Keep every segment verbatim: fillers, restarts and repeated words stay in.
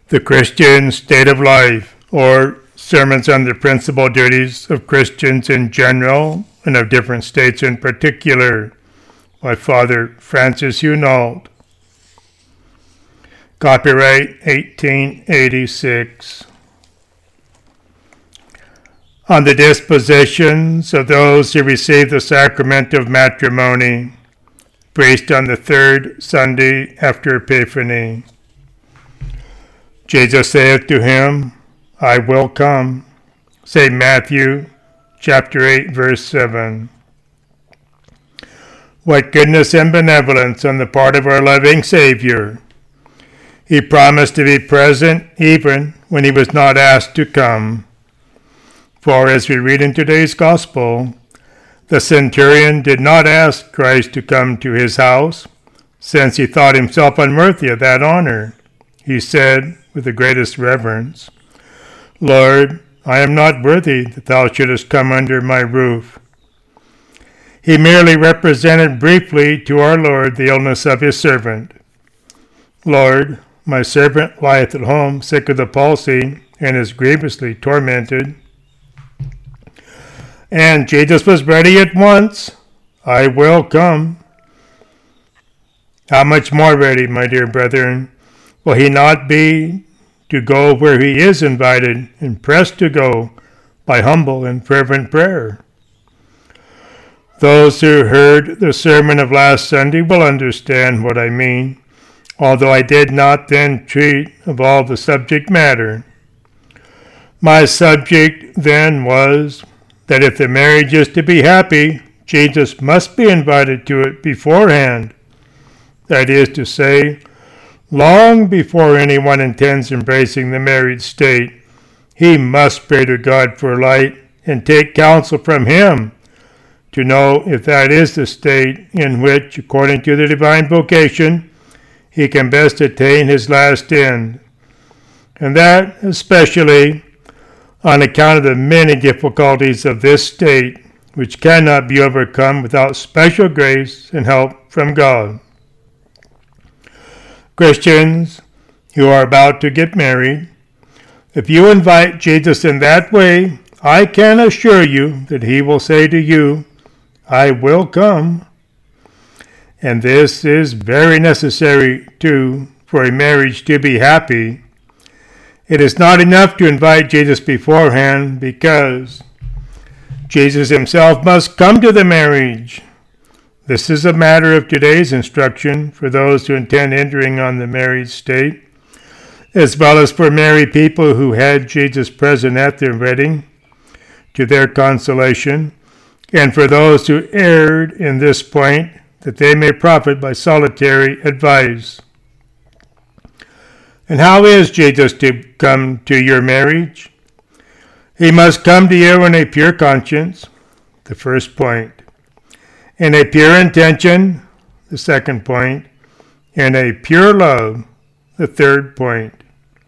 The Christian State of Life, or Sermons on the Principal Duties of Christians in General and of Different States in Particular, by Father Francis Hunault. Copyright eighteen eighty-six. On the dispositions of those who receive the sacrament of matrimony, preached on the third Sunday after Epiphany. Jesus saith to him, I will come. Saint Matthew, chapter eight, verse seven. What goodness and benevolence on the part of our loving Savior! He promised to be present even when he was not asked to come. For as we read in today's Gospel, the centurion did not ask Christ to come to his house, since he thought himself unworthy of that honor. He said, with the greatest reverence, Lord, I am not worthy that thou shouldest come under my roof. He merely represented briefly to our Lord the illness of his servant. Lord, my servant lieth at home sick of the palsy and is grievously tormented. And Jesus was ready at once. I will come. How much more ready, my dear brethren, will he not be to go where he is invited and pressed to go by humble and fervent prayer? Those who heard the sermon of last Sunday will understand what I mean, although I did not then treat of all the subject matter. My subject then was that if the marriage is to be happy, Jesus must be invited to it beforehand. That is to say, long before anyone intends embracing the married state, he must pray to God for light and take counsel from him to know if that is the state in which, according to the divine vocation, he can best attain his last end. And that especially on account of the many difficulties of this state, which cannot be overcome without special grace and help from God. Christians who are about to get married, if you invite Jesus in that way, I can assure you that he will say to you, I will come. And this is very necessary, too, for a marriage to be happy. It is not enough to invite Jesus beforehand, because Jesus himself must come to the marriage. This is a matter of today's instruction for those who intend entering on the married state, as well as for married people who had Jesus present at their wedding, to their consolation, and for those who erred in this point, that they may profit by solitary advice. And how is Jesus to come to your marriage? He must come to you in a pure conscience, the first point, in a pure intention, the second point, and a pure love, the third point.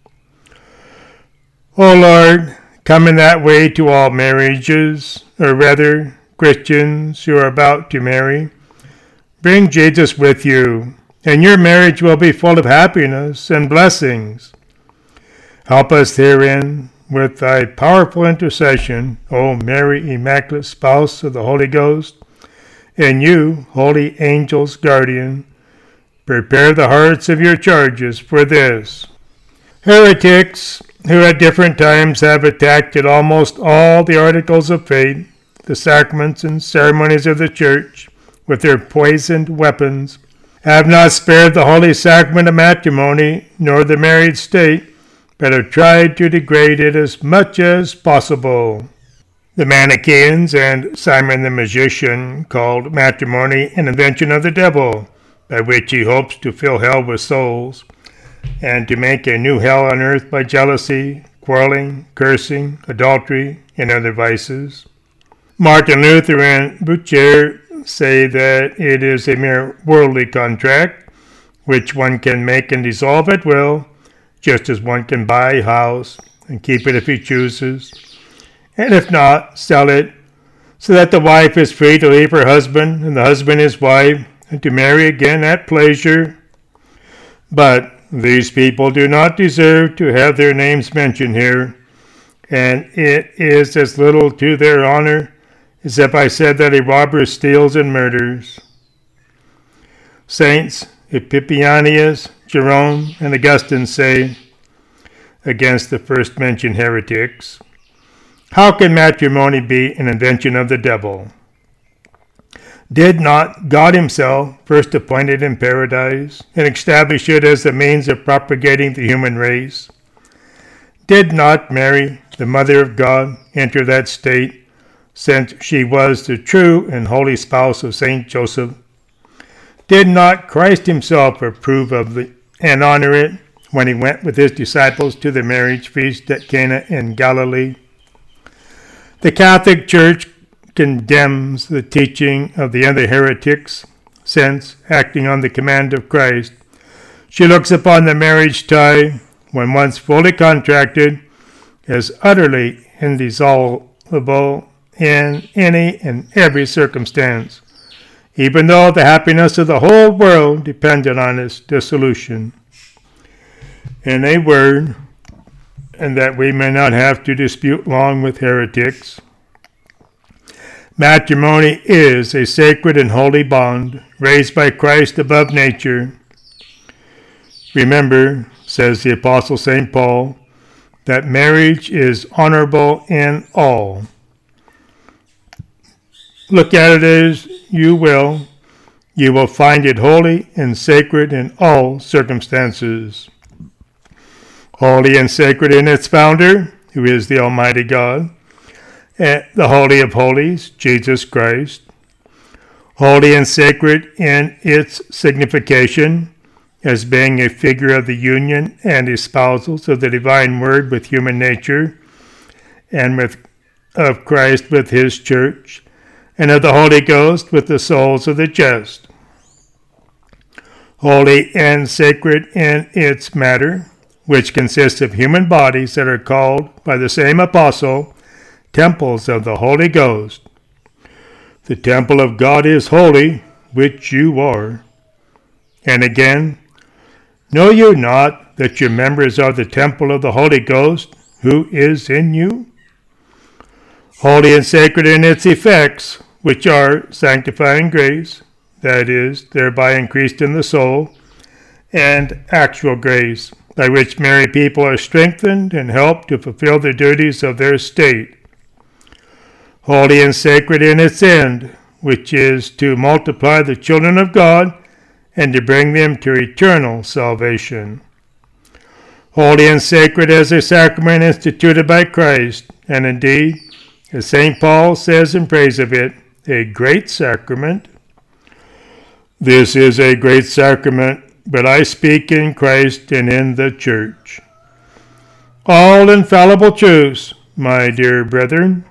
O Lord, come in that way to all marriages, or rather, Christians who are about to marry. Bring Jesus with you, and your marriage will be full of happiness and blessings. Help us herein with thy powerful intercession, O Mary, Immaculate Spouse of the Holy Ghost, and you, holy angels, guardian, prepare the hearts of your charges for this. Heretics, who at different times have attacked at almost all the articles of faith, the sacraments and ceremonies of the Church, with their poisoned weapons, have not spared the holy sacrament of matrimony, nor the married state, but have tried to degrade it as much as possible. The Manichaeans and Simon the magician called matrimony an invention of the devil, by which he hopes to fill hell with souls, and to make a new hell on earth by jealousy, quarreling, cursing, adultery, and other vices. Martin Luther and Bucer say that it is a mere worldly contract, which one can make and dissolve at will, just as one can buy a house and keep it if he chooses, and if not, sell it, so that the wife is free to leave her husband and the husband his wife, and to marry again at pleasure. But These people do not deserve to have their names mentioned here, and it is as little to their honor as if I said that a robber steals and murders. Saints Epiphanius, Jerome, and Augustine say, against the first mentioned heretics, how can matrimony be an invention of the devil? Did not God himself first appoint it in paradise and establish it as the means of propagating the human race? Did not Mary, the Mother of God, enter that state, since she was the true and holy spouse of Saint Joseph? Did not Christ himself approve of it and honor it when he went with his disciples to the marriage feast at Cana in Galilee? The Catholic Church condemns the teaching of the other heretics, since, acting on the command of Christ, she looks upon the marriage tie, when once fully contracted, as utterly indissoluble in any and every circumstance, even though the happiness of the whole world depended on its dissolution. In a word, and that we may not have to dispute long with heretics, matrimony is a sacred and holy bond raised by Christ above nature. Remember, says the Apostle Saint Paul, that marriage is honorable in all. Look at it as you will, you will find it holy and sacred in all circumstances. Holy and sacred in its founder, who is the Almighty God, and the Holy of Holies, Jesus Christ. Holy and sacred in its signification, as being a figure of the union and espousals of the divine word with human nature, and with of Christ with his church, and of the Holy Ghost with the souls of the just. Holy and sacred in its matter, which consists of human bodies that are called by the same apostle temples of the Holy Ghost. The temple of God is holy, which you are. And again, know you not that your members are the temple of the Holy Ghost, who is in you? Holy and sacred in its effects, which are sanctifying grace, that is, thereby increased in the soul, and actual grace, by which married people are strengthened and helped to fulfill the duties of their state. Holy and sacred in its end, which is to multiply the children of God and to bring them to eternal salvation. Holy and sacred as a sacrament instituted by Christ, and indeed, as Saint Paul says in praise of it, a great sacrament. This is a great sacrament, but I speak in Christ and in the Church. All infallible truths, my dear brethren.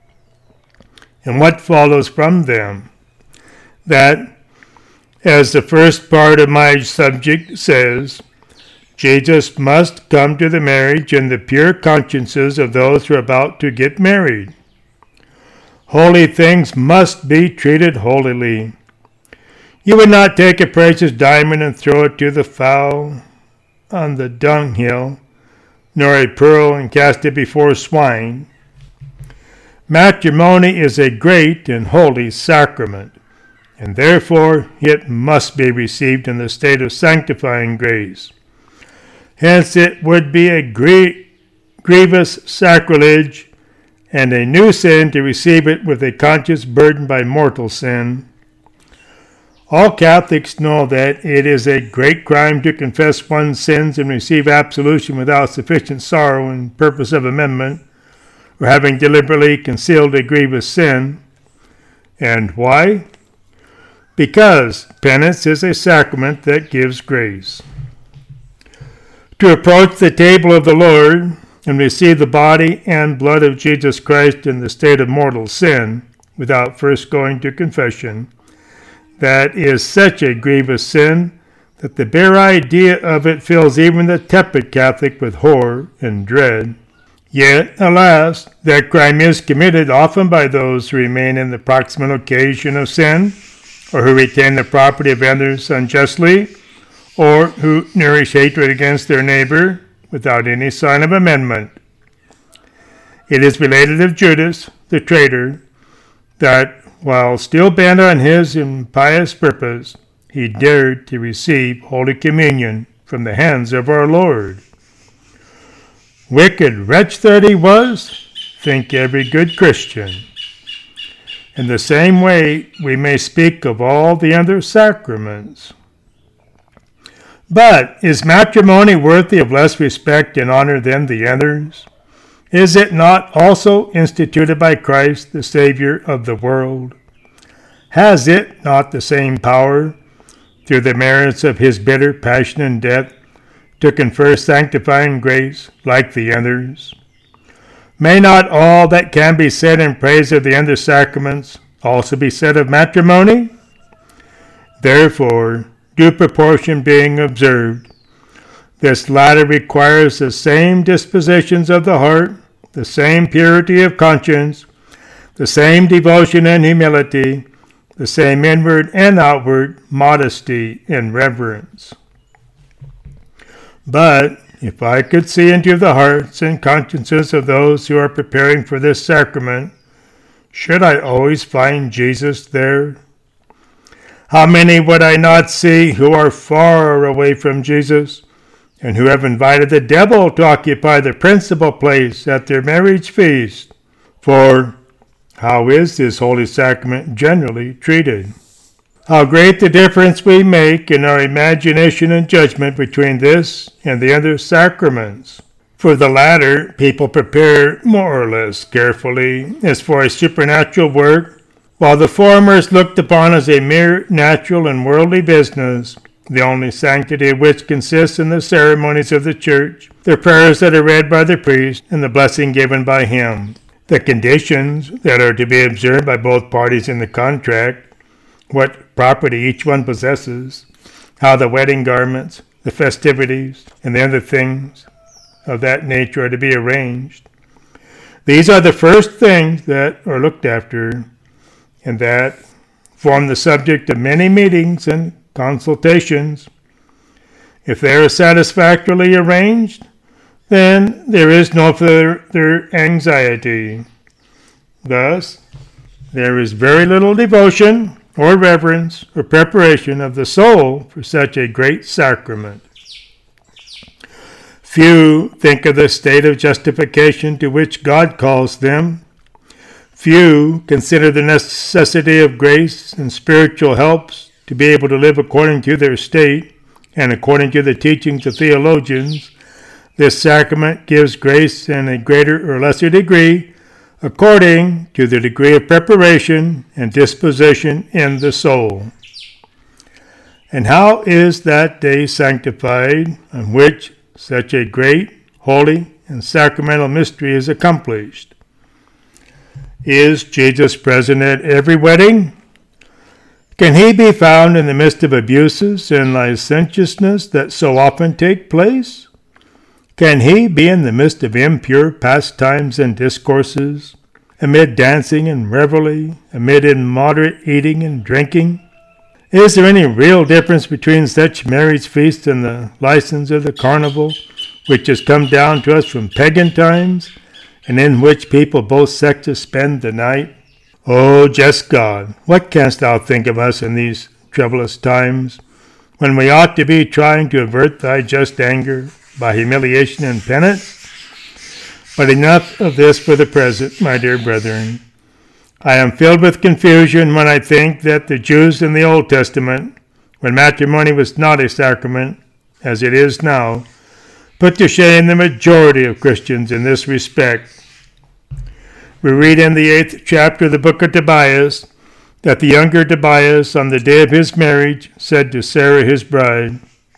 And what follows from them? That, as the first part of my subject says, Jesus must come to the marriage in the pure consciences of those who are about to get married. Holy things must be treated holily. You would not take a precious diamond and throw it to the fowl on the dunghill, nor a pearl and cast it before swine. Matrimony is a great and holy sacrament, and therefore it must be received in the state of sanctifying grace. Hence it would be a gr- grievous sacrilege and a new sin to receive it with a conscience burdened by mortal sin. All Catholics know that it is a great crime to confess one's sins and receive absolution without sufficient sorrow and purpose of amendment, or having deliberately concealed a grievous sin. And why? Because penance is a sacrament that gives grace. To approach the table of the Lord and receive the body and blood of Jesus Christ in the state of mortal sin, without first going to confession, that is such a grievous sin that the bare idea of it fills even the tepid Catholic with horror and dread. Yet, alas, that crime is committed often by those who remain in the proximate occasion of sin, or who retain the property of others unjustly, or who nourish hatred against their neighbor without any sign of amendment. It is related of Judas, the traitor, that while still bent on his impious purpose, he dared to receive Holy Communion from the hands of our Lord. Wicked wretch that he was, think every good Christian. In the same way, we may speak of all the other sacraments. But is matrimony worthy of less respect and honor than the others? Is it not also instituted by Christ, the Savior of the world? Has it not the same power, through the merits of his bitter passion and death, to confer sanctifying grace like the others? May not all that can be said in praise of the other sacraments also be said of matrimony? Therefore, due proportion being observed, this latter requires the same dispositions of the heart, the same purity of conscience, the same devotion and humility, the same inward and outward modesty and reverence. But if I could see into the hearts and consciences of those who are preparing for this sacrament, should I always find Jesus there? How many would I not see who are far away from Jesus, and who have invited the devil to occupy the principal place at their marriage feast? For how is this holy sacrament generally treated? How great the difference we make in our imagination and judgment between this and the other sacraments. For the latter, people prepare more or less carefully as for a supernatural work, while the former is looked upon as a mere natural and worldly business, the only sanctity of which consists in the ceremonies of the Church, the prayers that are read by the priest, and the blessing given by him. The conditions that are to be observed by both parties in the contract, what property each one possesses, how the wedding garments, the festivities, and the other things of that nature are to be arranged. These are the first things that are looked after, and that form the subject of many meetings and consultations. If they are satisfactorily arranged, then there is no further anxiety. Thus, there is very little devotion or reverence or preparation of the soul for such a great sacrament. Few think of the state of justification to which God calls them. Few consider the necessity of grace and spiritual helps to be able to live according to their state, and according to the teachings of theologians, this sacrament gives grace in a greater or lesser degree, according to the degree of preparation and disposition in the soul. And how is that day sanctified on which such a great, holy, and sacramental mystery is accomplished? Is Jesus present at every wedding? Can he be found in the midst of abuses and licentiousness that so often take place? Can he be in the midst of impure pastimes and discourses, amid dancing and revelry, amid immoderate eating and drinking? Is there any real difference between such marriage feasts and the license of the carnival, which has come down to us from pagan times, and in which people of both sexes spend the night? O just God, what canst thou think of us in these troublous times, when we ought to be trying to avert thy just anger by humiliation and penance? But enough of this for the present, my dear brethren. I am filled with confusion when I think that the Jews in the Old Testament, when matrimony was not a sacrament, as it is now, put to shame the majority of Christians in this respect. We read in the eighth chapter of the book of Tobias that the younger Tobias, on the day of his marriage, said to Sarah his bride,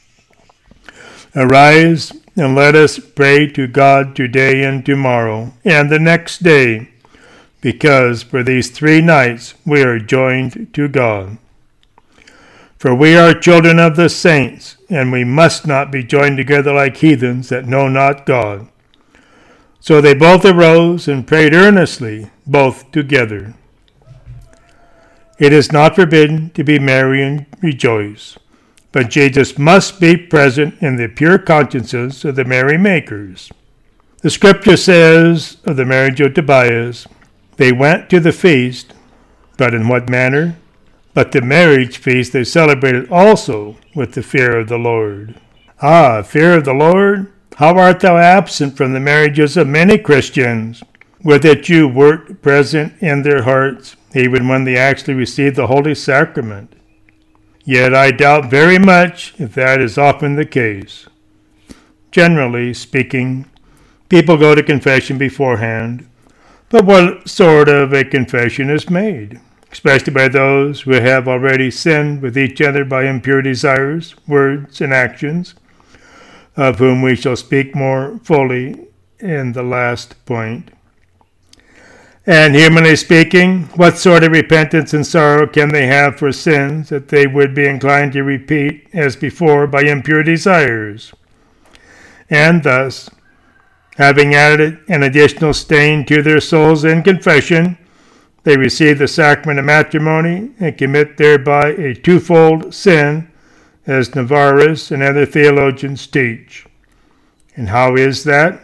"Arise and let us pray to God today and tomorrow and the next day, because for these three nights we are joined to God. For we are children of the saints, and we must not be joined together like heathens that know not God." So they both arose and prayed earnestly, both together. It is not forbidden to be merry and rejoice, but Jesus must be present in the pure consciences of the merrymakers. The scripture says of the marriage of Tobias, they went to the feast, but in what manner? But the marriage feast they celebrated also with the fear of the Lord. Ah, fear of the Lord? How art thou absent from the marriages of many Christians? Would that you wert present in their hearts, even when they actually receive the Holy Sacrament. Yet I doubt very much if that is often the case. Generally speaking, people go to confession beforehand, but what sort of a confession is made? Especially by those who have already sinned with each other by impure desires, words, and actions, of whom we shall speak more fully in the last point. And humanly speaking, what sort of repentance and sorrow can they have for sins that they would be inclined to repeat as before by impure desires? And thus, having added an additional stain to their souls in confession, they receive the sacrament of matrimony and commit thereby a twofold sin, as Navarrus and other theologians teach. And how is that?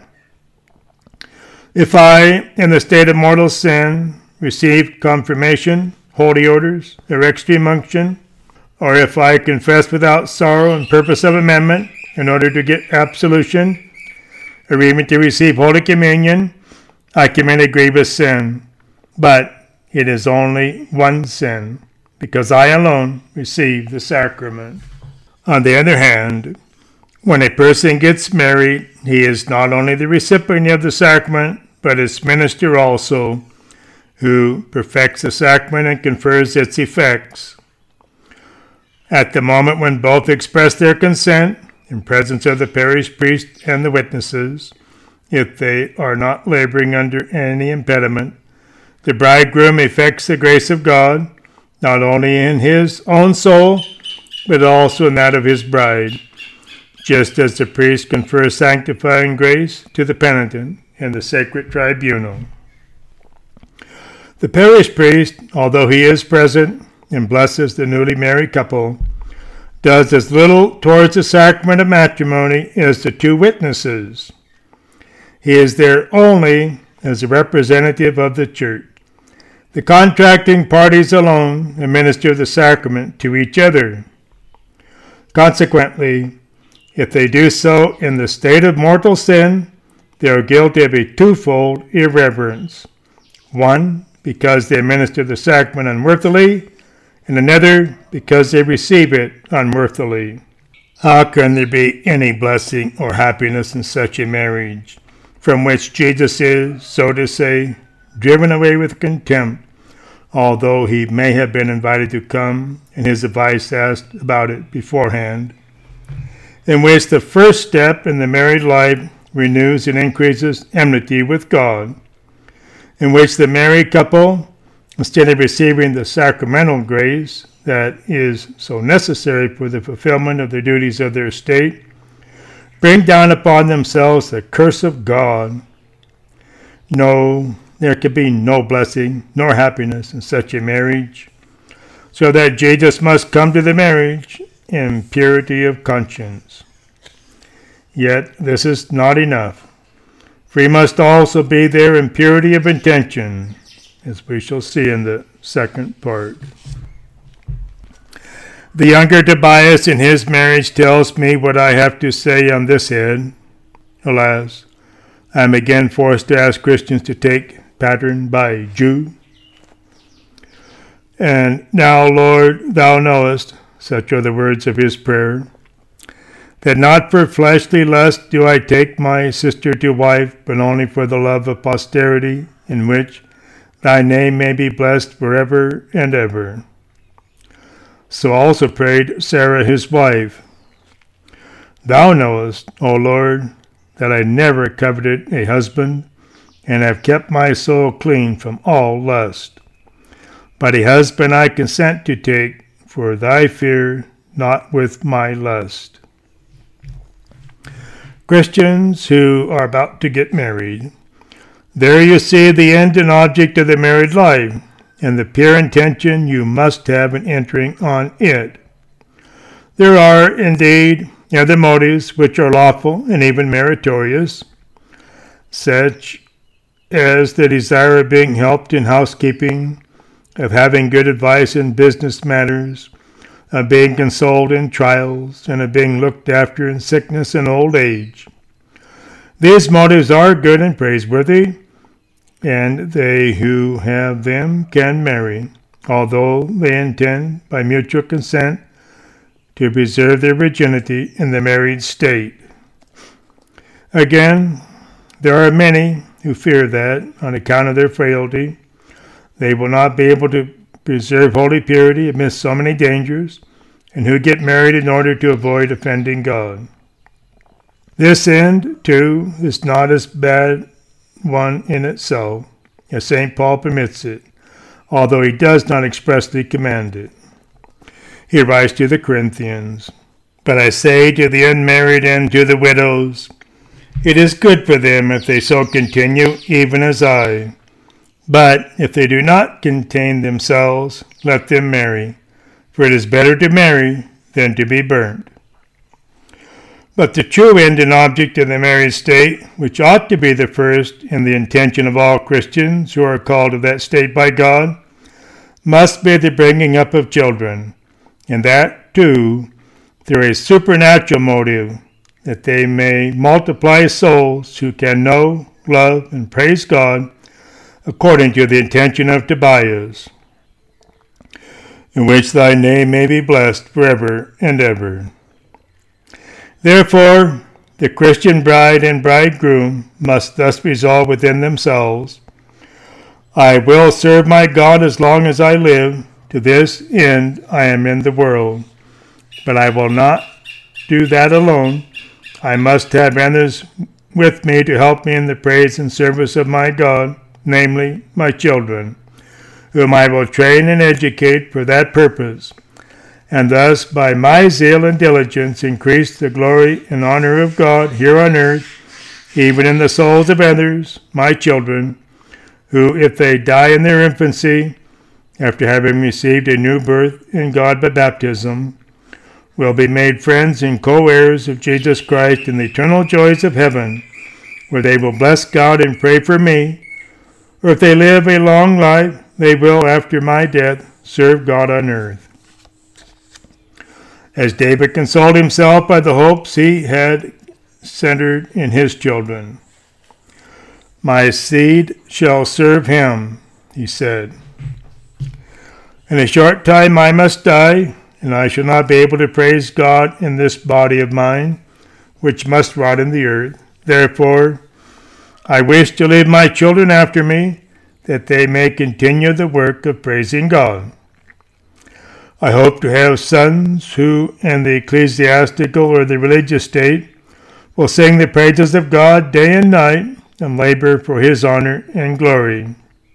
If I, in the state of mortal sin, receive confirmation, holy orders, or extreme unction, or if I confess without sorrow and purpose of amendment in order to get absolution, or even to receive Holy Communion, I commit a grievous sin. But it is only one sin, because I alone receive the sacrament. On the other hand, when a person gets married, he is not only the recipient of the sacrament, but its minister also, who perfects the sacrament and confers its effects. At the moment when both express their consent, in presence of the parish priest and the witnesses, if they are not laboring under any impediment, the bridegroom effects the grace of God, not only in his own soul, but also in that of his bride, just as the priest confers sanctifying grace to the penitent in the sacred tribunal. The parish priest, although he is present and blesses the newly married couple, does as little towards the sacrament of matrimony as the two witnesses. He is there only as a representative of the church. The contracting parties alone administer the sacrament to each other. Consequently, if they do so in the state of mortal sin, they are guilty of a twofold irreverence. One, because they administer the sacrament unworthily, and another, because they receive it unworthily. How can there be any blessing or happiness in such a marriage, from which Jesus is, so to say, driven away with contempt, although he may have been invited to come and his advice asked about it beforehand, in which the first step in the married life renews and increases enmity with God, in which the married couple, instead of receiving the sacramental grace that is so necessary for the fulfillment of the duties of their state, bring down upon themselves the curse of God. No, there can be no blessing nor happiness in such a marriage, so that Jesus must come to the marriage in purity of conscience. Yet this is not enough, for he must also be there in purity of intention, as we shall see in the second part. The younger Tobias in his marriage tells me what I have to say on this head. Alas, I am again forced to ask Christians to take pattern by Jew. And now, Lord, thou knowest, such are the words of his prayer, that not for fleshly lust do I take my sister to wife, but only for the love of posterity, in which thy name may be blessed forever and ever. So also prayed Sarah his wife. Thou knowest, O Lord, that I never coveted a husband, and have kept my soul clean from all lust. But a husband I consent to take for thy fear, not with my lust. Christians who are about to get married, there you see the end and object of the married life, and the pure intention you must have in entering on it. There are, indeed, other motives which are lawful and even meritorious, such as the desire of being helped in housekeeping, of having good advice in business matters, of being consoled in trials, and of being looked after in sickness and old age. These motives are good and praiseworthy, and they who have them can marry, although they intend, by mutual consent, to preserve their virginity in the married state. Again, there are many who fear that, on account of their frailty, they will not be able to preserve holy purity amidst so many dangers, and who get married in order to avoid offending God. This end, too, is not as bad one in itself, as Saint Paul permits it, although he does not expressly command it. He writes to the Corinthians, "But I say to the unmarried and to the widows, it is good for them if they so continue, even as I. But if they do not contain themselves, let them marry, for it is better to marry than to be burnt." But the true end and object of the married state, which ought to be the first in the intention of all Christians who are called to that state by God, must be the bringing up of children, and that, too, through a supernatural motive, that they may multiply souls who can know, love, and praise God according to the intention of Tobias, in which thy name may be blessed forever and ever. Therefore, the Christian bride and bridegroom must thus resolve within themselves, I will serve my God as long as I live. To this end I am in the world. But I will not do that alone. I must have others with me to help me in the praise and service of my God, namely my children, whom I will train and educate for that purpose, and thus by my zeal and diligence increase the glory and honor of God here on earth, even in the souls of others, my children, who, if they die in their infancy, after having received a new birth in God by baptism, will be made friends and co-heirs of Jesus Christ in the eternal joys of heaven, where they will bless God and pray for me, or if they live a long life, they will, after my death, serve God on earth. As David consoled himself by the hopes he had centered in his children. My seed shall serve him, he said. In a short time I must die, and I shall not be able to praise God in this body of mine, which must rot in the earth. Therefore, I wish to leave my children after me, that they may continue the work of praising God. I hope to have sons who, in the ecclesiastical or the religious state, will sing the praises of God day and night, and labor for his honor and glory.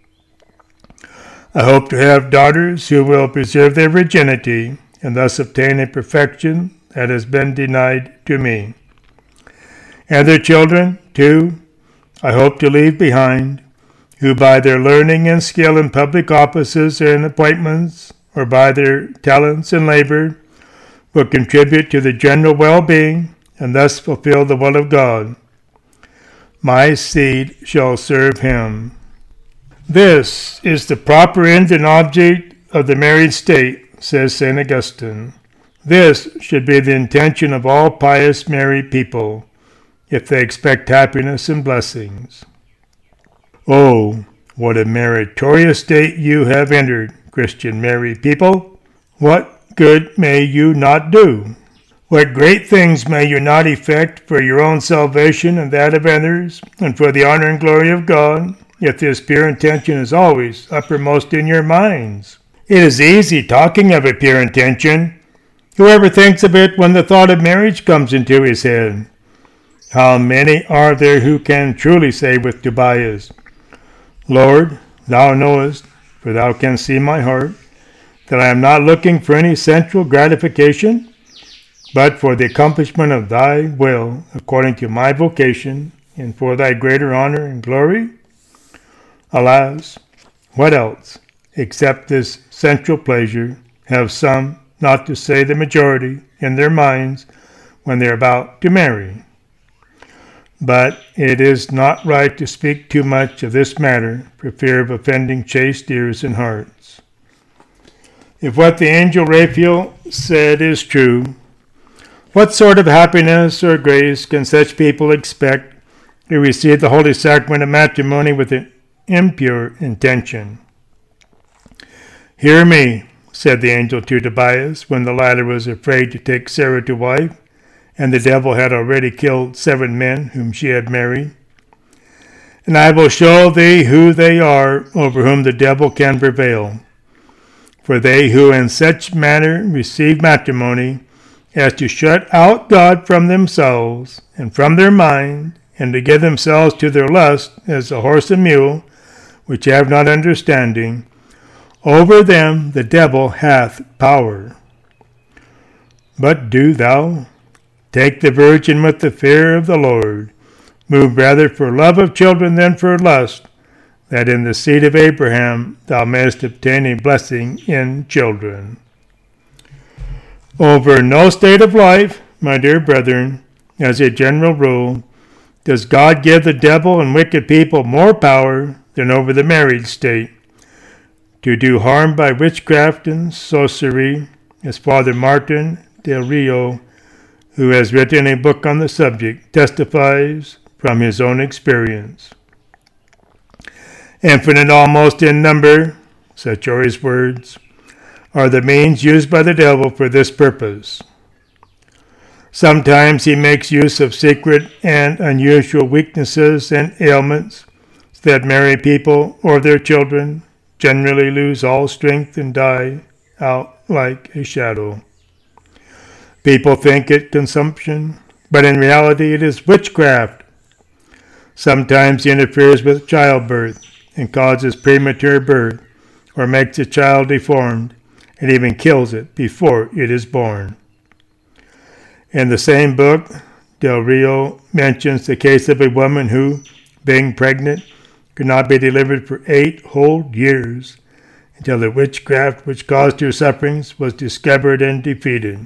I hope to have daughters who will preserve their virginity, and thus obtain a perfection that has been denied to me. And their children, too, I hope to leave behind, who by their learning and skill in public offices and appointments, or by their talents and labor, will contribute to the general well-being, and thus fulfill the will of God. My seed shall serve him. This is the proper end and object of the married state, says Saint Augustine. This should be the intention of all pious married people, if they expect happiness and blessings. Oh, what a meritorious state you have entered, Christian married people! What good may you not do? What great things may you not effect for your own salvation and that of others, and for the honor and glory of God, if this pure intention is always uppermost in your minds? It is easy talking of a pure intention. Whoever thinks of it when the thought of marriage comes into his head? How many are there who can truly say with Tobias, Lord, thou knowest, for thou canst see my heart, that I am not looking for any sensual gratification, but for the accomplishment of thy will, according to my vocation, and for thy greater honor and glory? Alas, what else, except this sensual pleasure, have some not to say the majority, in their minds when they are about to marry. But it is not right to speak too much of this matter for fear of offending chaste ears and hearts. If what the angel Raphael said is true, what sort of happiness or grace can such people expect who receive the holy sacrament of matrimony with an impure intention? "Hear me," said the angel to Tobias, when the latter was afraid to take Sarah to wife, and the devil had already killed seven men whom she had married. "And I will show thee who they are over whom the devil can prevail. For they who in such manner receive matrimony, as to shut out God from themselves and from their mind, and to give themselves to their lust as a horse and mule, which have not understanding, over them the devil hath power. But do thou take the virgin with the fear of the Lord, move rather for love of children than for lust, that in the seed of Abraham thou mayest obtain a blessing in children." Over no state of life, my dear brethren, as a general rule, does God give the devil and wicked people more power than over the married state to do harm by witchcraft and sorcery, as Father Martin del Rio, who has written a book on the subject, testifies from his own experience. "Infinite almost in number," such are his words, "are the means used by the devil for this purpose. Sometimes he makes use of secret and unusual weaknesses and ailments, so that married people or their children generally lose all strength and die out like a shadow. People think it consumption, but in reality it is witchcraft. Sometimes he interferes with childbirth and causes premature birth, or makes a child deformed, and even kills it before it is born." In the same book, Del Rio mentions the case of a woman who, being pregnant, could not be delivered for eight whole years, until the witchcraft which caused her sufferings was discovered and defeated.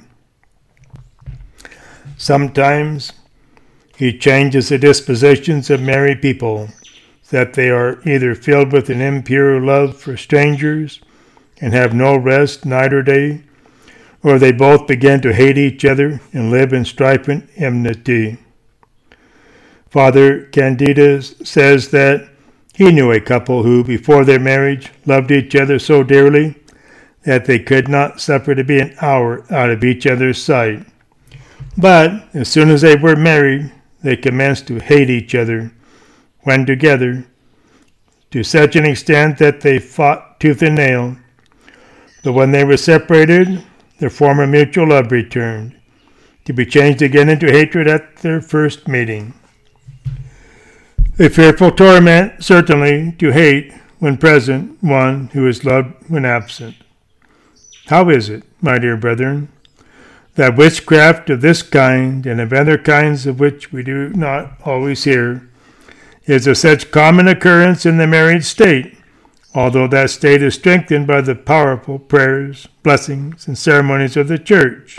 Sometimes he changes the dispositions of married people, so that they are either filled with an impure love for strangers and have no rest night or day, or they both begin to hate each other and live in strife and enmity. Father Candidus says that he knew a couple who, before their marriage, loved each other so dearly that they could not suffer to be an hour out of each other's sight. But as soon as they were married, they commenced to hate each other when together, to such an extent that they fought tooth and nail. But when they were separated, their former mutual love returned, to be changed again into hatred at their first meeting. A fearful torment, certainly, to hate when present one who is loved when absent. How is it, my dear brethren, that witchcraft of this kind, and of other kinds of which we do not always hear, is of such common occurrence in the married state, although that state is strengthened by the powerful prayers, blessings, and ceremonies of the Church?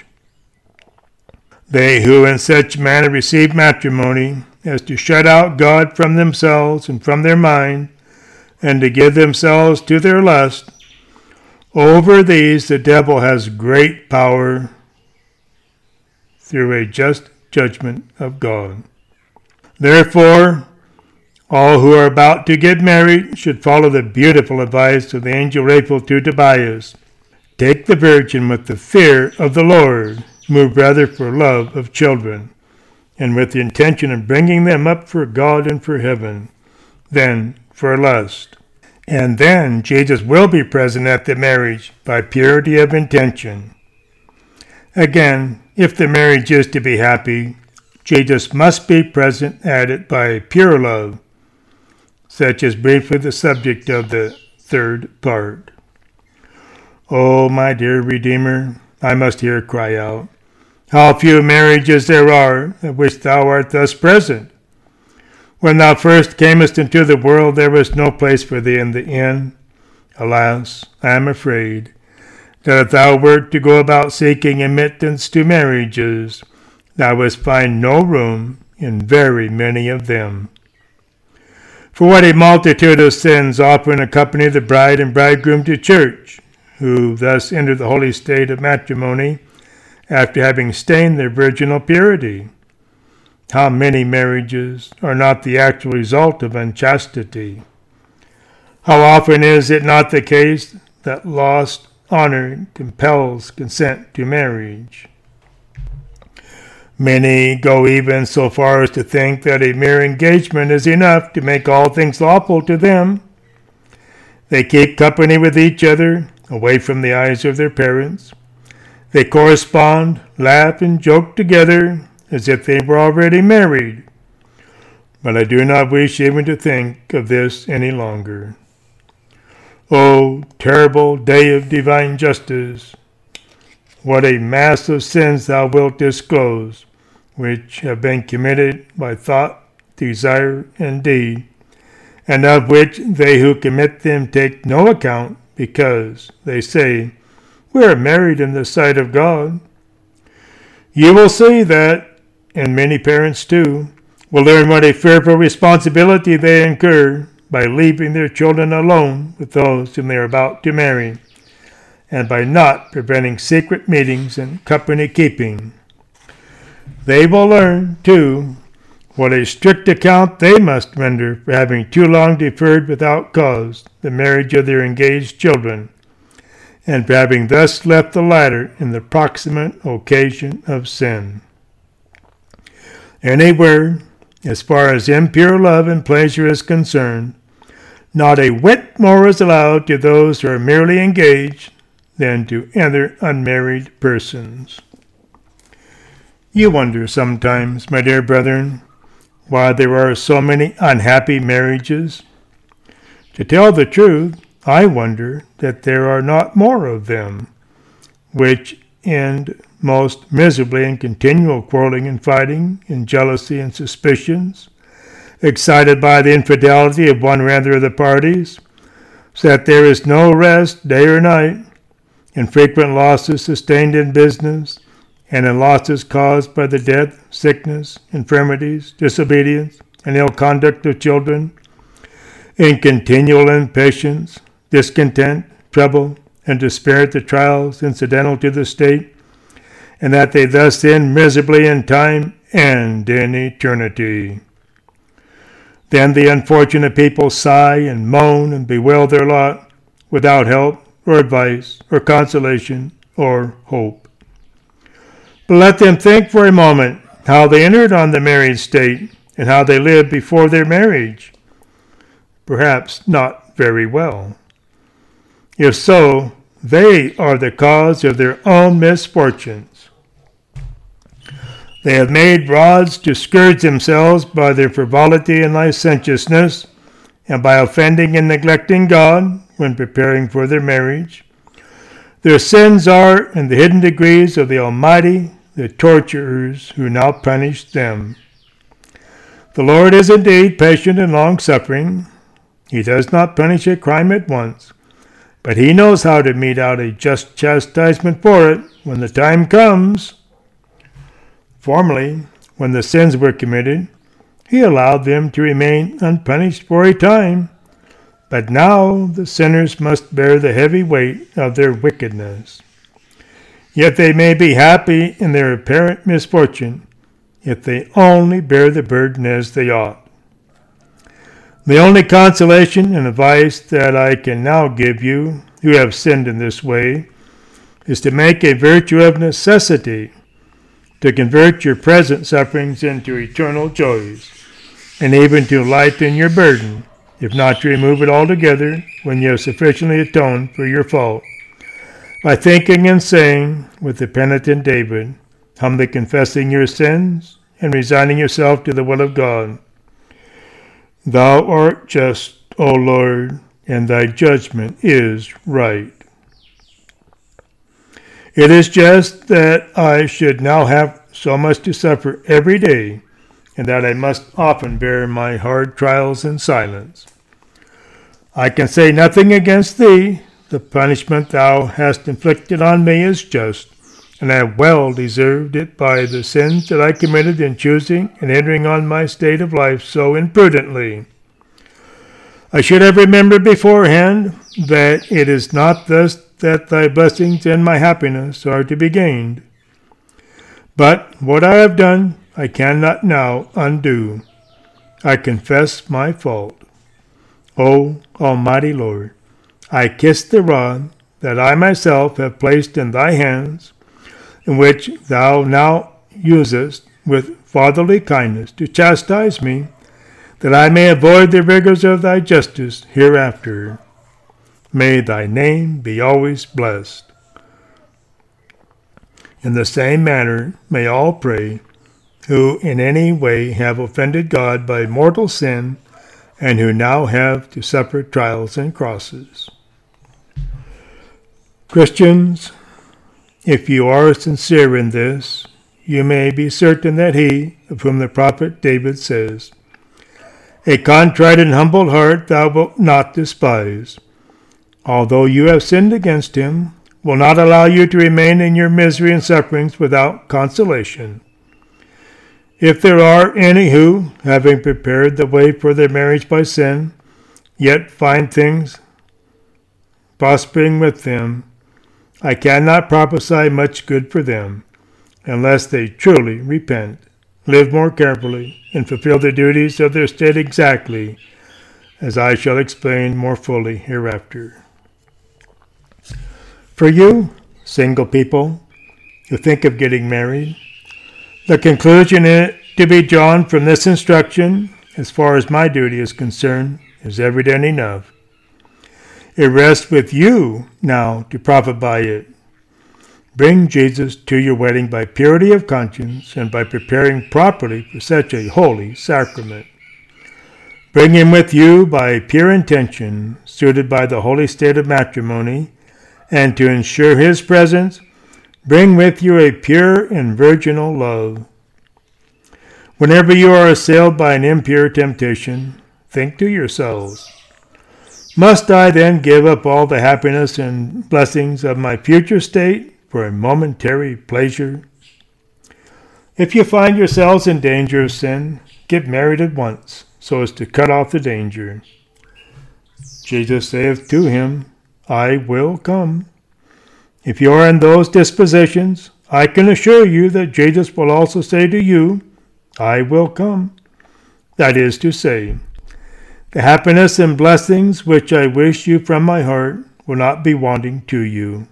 They who in such manner receive matrimony, as to shut out God from themselves and from their mind, and to give themselves to their lust, over these the devil has great power through a just judgment of God. Therefore, all who are about to get married should follow the beautiful advice of the angel Raphael to Tobias. Take the virgin with the fear of the Lord, move rather for love of children, and with the intention of bringing them up for God and for heaven, than for lust. And then Jesus will be present at the marriage by purity of intention. Again, if the marriage is to be happy, Jesus must be present at it by pure love, such is briefly the subject of the third part. Oh, my dear Redeemer, I must here cry out, how few marriages there are at which thou art thus present. When thou first camest into the world, there was no place for thee in the inn. Alas, I am afraid that if thou wert to go about seeking admittance to marriages, thou wouldst find no room in very many of them. For what a multitude of sins often accompany the bride and bridegroom to church, who thus enter the holy state of matrimony after having stained their virginal purity. How many marriages are not the actual result of unchastity? How often is it not the case that lost honor compels consent to marriage? Many go even so far as to think that a mere engagement is enough to make all things lawful to them. They keep company with each other, away from the eyes of their parents. They correspond, laugh, and joke together as if they were already married. But I do not wish even to think of this any longer. O terrible day of divine justice! What a mass of sins thou wilt disclose, which have been committed by thought, desire, and deed, and of which they who commit them take no account, because they say, "We are married in the sight of God." You will see that, and many parents too, will learn what a fearful responsibility they incur by leaving their children alone with those whom they are about to marry, and by not preventing secret meetings and company keeping. They will learn, too, what a strict account they must render for having too long deferred without cause the marriage of their engaged children, and for having thus left the latter in the proximate occasion of sin. Anywhere, as far as impure love and pleasure is concerned, not a whit more is allowed to those who are merely engaged than to other unmarried persons. You wonder sometimes, my dear brethren, why there are so many unhappy marriages. To tell the truth, I wonder that there are not more of them, which end most miserably in continual quarreling and fighting, in jealousy and suspicions, excited by the infidelity of one or other of the parties, so that there is no rest day or night, in frequent losses sustained in business, and in losses caused by the death, sickness, infirmities, disobedience, and ill conduct of children, in continual impatience, discontent, trouble, and despair at the trials incidental to the state, and that they thus end miserably in time and in eternity. Then the unfortunate people sigh and moan and bewail their lot without help or advice or consolation or hope. But let them think for a moment how they entered on the married state and how they lived before their marriage. Perhaps not very well. If so, they are the cause of their own misfortunes. They have made rods to scourge themselves by their frivolity and licentiousness, and by offending and neglecting God when preparing for their marriage. Their sins are in the hidden degrees of the Almighty, the torturers who now punish them. The Lord is indeed patient and long-suffering. He does not punish a crime at once, but he knows how to mete out a just chastisement for it when the time comes. Formerly, when the sins were committed, he allowed them to remain unpunished for a time, but now the sinners must bear the heavy weight of their wickedness. Yet they may be happy in their apparent misfortune, if they only bear the burden as they ought. The only consolation and advice that I can now give you, who have sinned in this way, is to make a virtue of necessity, to convert your present sufferings into eternal joys, and even to lighten your burden, if not to remove it altogether when you have sufficiently atoned for your fault, by thinking and saying with the penitent David, humbly confessing your sins and resigning yourself to the will of God, "Thou art just, O Lord, and thy judgment is right." It is just that I should now have so much to suffer every day, and that I must often bear my hard trials in silence. I can say nothing against thee, the punishment thou hast inflicted on me is just, and I have well deserved it by the sins that I committed in choosing and entering on my state of life so imprudently. I should have remembered beforehand that it is not thus that thy blessings and my happiness are to be gained. But what I have done, I cannot now undo. I confess my fault. O Almighty Lord, I kiss the rod that I myself have placed in thy hands, in which thou now usest with fatherly kindness to chastise me, that I may avoid the rigors of thy justice hereafter. May thy name be always blessed. In the same manner may all pray, who in any way have offended God by mortal sin, and who now have to suffer trials and crosses. Christians, if you are sincere in this, you may be certain that he, of whom the prophet David says, "A contrite and humbled heart thou wilt not despise," although you have sinned against him, will not allow you to remain in your misery and sufferings without consolation. If there are any who, having prepared the way for their marriage by sin, yet find things prospering with them, I cannot prophesy much good for them, unless they truly repent, live more carefully, and fulfill the duties of their state exactly, as I shall explain more fully hereafter. For you, single people, who think of getting married, the conclusion to be drawn from this instruction, as far as my duty is concerned, is evident enough. It rests with you now to profit by it. Bring Jesus to your wedding by purity of conscience and by preparing properly for such a holy sacrament. Bring him with you by pure intention, suited by the holy state of matrimony, and to ensure his presence, bring with you a pure and virginal love. Whenever you are assailed by an impure temptation, think to yourselves, must I then give up all the happiness and blessings of my future state for a momentary pleasure? If you find yourselves in danger of sin, get married at once, so as to cut off the danger. Jesus saith to him, I will come. If you are in those dispositions, I can assure you that Jesus will also say to you, I will come. That is to say, the happiness and blessings which I wish you from my heart will not be wanting to you.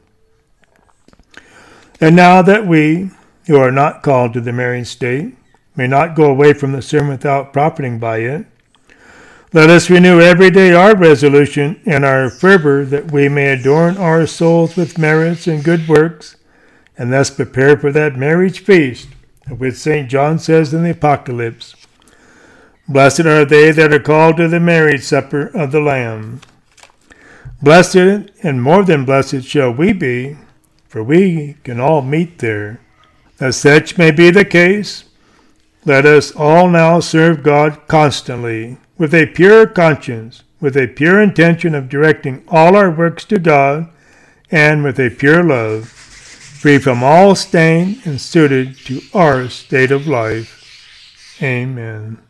And now that we, who are not called to the married state, may not go away from the sermon without profiting by it, let us renew every day our resolution and our fervor that we may adorn our souls with merits and good works, and thus prepare for that marriage feast, of which Saint John says in the Apocalypse, Blessed are they that are called to the marriage supper of the Lamb. Blessed and more than blessed shall we be, for we can all meet there. As such may be the case, let us all now serve God constantly, with a pure conscience, with a pure intention of directing all our works to God, and with a pure love, free from all stain and suited to our state of life. Amen.